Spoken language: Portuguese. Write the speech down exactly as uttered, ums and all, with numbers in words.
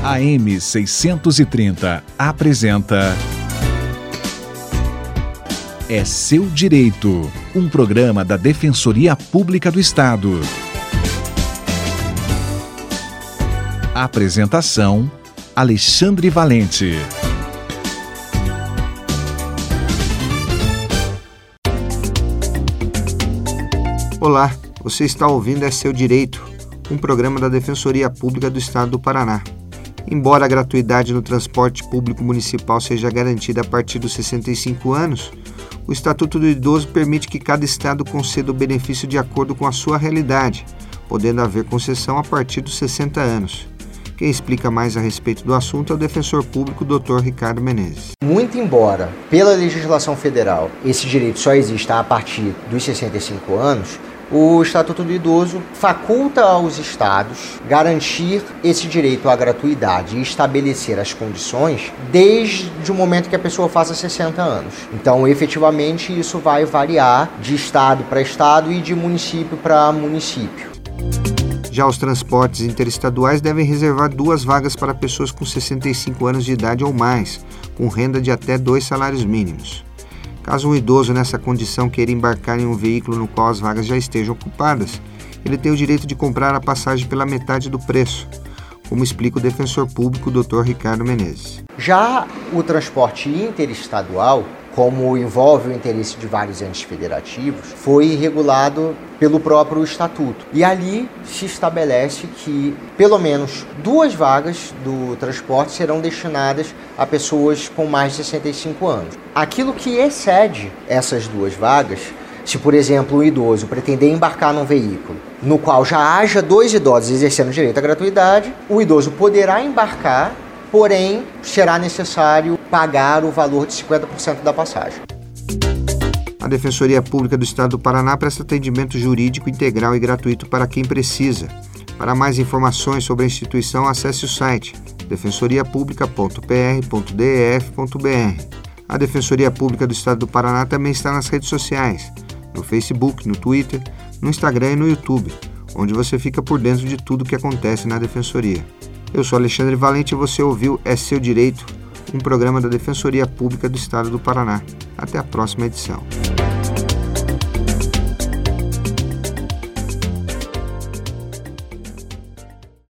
A M seiscentos e trinta apresenta É Seu Direito, um programa da Defensoria Pública do Estado. Apresentação: Alexandre Valente. Olá, você está ouvindo É Seu Direito, um programa da Defensoria Pública do Estado do Paraná. Embora a gratuidade no transporte público municipal seja garantida a partir dos sessenta e cinco anos, o Estatuto do Idoso permite que cada estado conceda o benefício de acordo com a sua realidade, podendo haver concessão a partir dos sessenta anos. Quem explica mais a respeito do assunto é o defensor público doutor Ricardo Menezes. Muito embora, pela legislação federal, esse direito só exista a partir dos sessenta e cinco anos, o Estatuto do Idoso faculta aos estados garantir esse direito à gratuidade e estabelecer as condições desde o momento que a pessoa faça sessenta anos. Então, efetivamente, isso vai variar de estado para estado e de município para município. Já os transportes interestaduais devem reservar duas vagas para pessoas com sessenta e cinco anos de idade ou mais, com renda de até dois salários mínimos. Caso um idoso nessa condição queira embarcar em um veículo no qual as vagas já estejam ocupadas, ele tem o direito de comprar a passagem pela metade do preço, como explica o defensor público doutor Ricardo Menezes. Já o transporte interestadual, como envolve o interesse de vários entes federativos, foi regulado pelo próprio Estatuto. E ali se estabelece que pelo menos duas vagas do transporte serão destinadas a pessoas com mais de sessenta e cinco anos. Aquilo que excede essas duas vagas, se por exemplo um idoso pretender embarcar num veículo no qual já haja dois idosos exercendo direito à gratuidade, o idoso poderá embarcar, porém será necessário pagar o valor de cinquenta por cento da passagem. A Defensoria Pública do Estado do Paraná presta atendimento jurídico integral e gratuito para quem precisa. Para mais informações sobre a instituição, acesse o site defensoria publica ponto p r ponto d e f ponto b r. A Defensoria Pública do Estado do Paraná também está nas redes sociais, no Facebook, no Twitter, no Instagram e no YouTube, onde você fica por dentro de tudo o que acontece na Defensoria. Eu sou Alexandre Valente e você ouviu É Seu Direito, um programa da Defensoria Pública do Estado do Paraná. Até a próxima edição.